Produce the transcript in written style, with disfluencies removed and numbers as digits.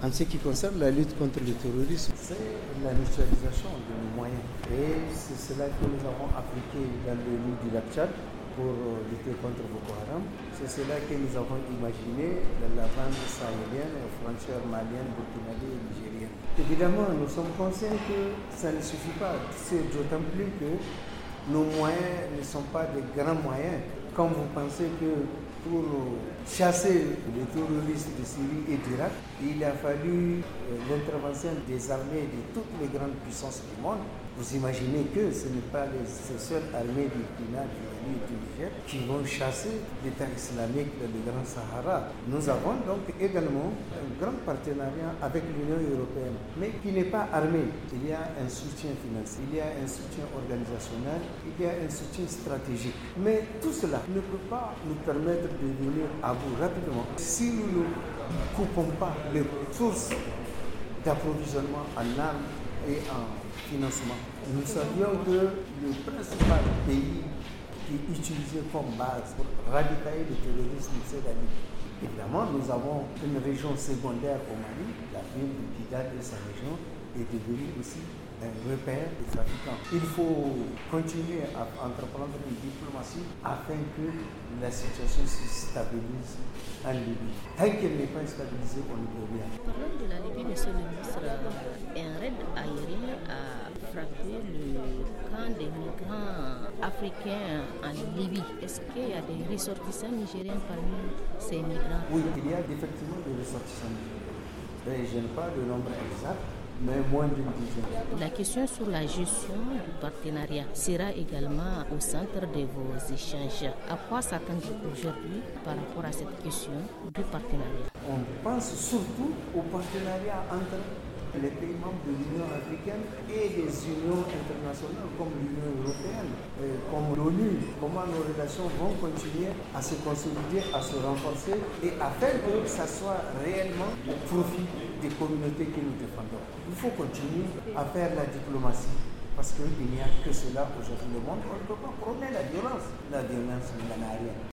En ce qui concerne la lutte contre le terrorisme, c'est la mutualisation de nos moyens. Et c'est cela que nous avons appliqué dans le nid du lac Tchad pour lutter contre Boko Haram. C'est cela que nous avons imaginé dans la bande sahélienne, aux frontières maliennes, burkinabé et nigérienne. Évidemment, nous sommes conscients que ça ne suffit pas. C'est d'autant plus que nos moyens ne sont pas des grands moyens. Quand vous pensez que pour chasser les terroristes de Syrie et d'Irak, il a fallu l'intervention des armées de toutes les grandes puissances du monde. Vous imaginez que ce n'est pas ces seules armées du Burkina, du Mali et du Niger qui vont chasser l'État islamique dans le Grand Sahara. Nous avons donc également un grand partenariat avec l'Union européenne, mais qui n'est pas armé. Il y a un soutien financier, il y a un soutien organisationnel, il y a un soutien stratégique. Mais tout cela ne peut pas nous permettre de venir à bout rapidement si nous ne coupons pas les sources d'approvisionnement en armes et en financement. Nous savions que le principal pays qui est utilisé comme base pour radicaliser le terrorisme, c'est la Libye. Évidemment, nous avons une région secondaire au Mali, la ville de Kidal et sa région est devenue aussi un repère des trafiquants. Il faut continuer à entreprendre une diplomatie afin que la situation se stabilise en Libye. Tant qu'elle n'est pas stabilisée, on ne peut rien. Parlant de la Libye, monsieur le ministre, un raid aérien a frappé le camp des migrants africains en Libye. Est-ce qu'il y a des ressortissants nigériens parmi ces migrants? Oui, il y a effectivement des ressortissants nigériens. Je n'ai pas le nombre exact, mais moins d'une dizaine. La question sur la gestion du partenariat sera également au centre de vos échanges. À quoi s'attendre aujourd'hui par rapport à cette question du partenariat? On pense surtout au partenariat entre les pays membres de l'Union africaine et les unions internationales comme l'Union européenne, comme l'ONU. Comment nos relations vont continuer à se consolider, à se renforcer et afin que ça soit réellement au profit des communautés que nous défendons. Il faut continuer à faire la diplomatie parce qu'il n'y a que cela aujourd'hui. Le monde, on ne peut pas prôner la violence. La violence, il n'y en a rien.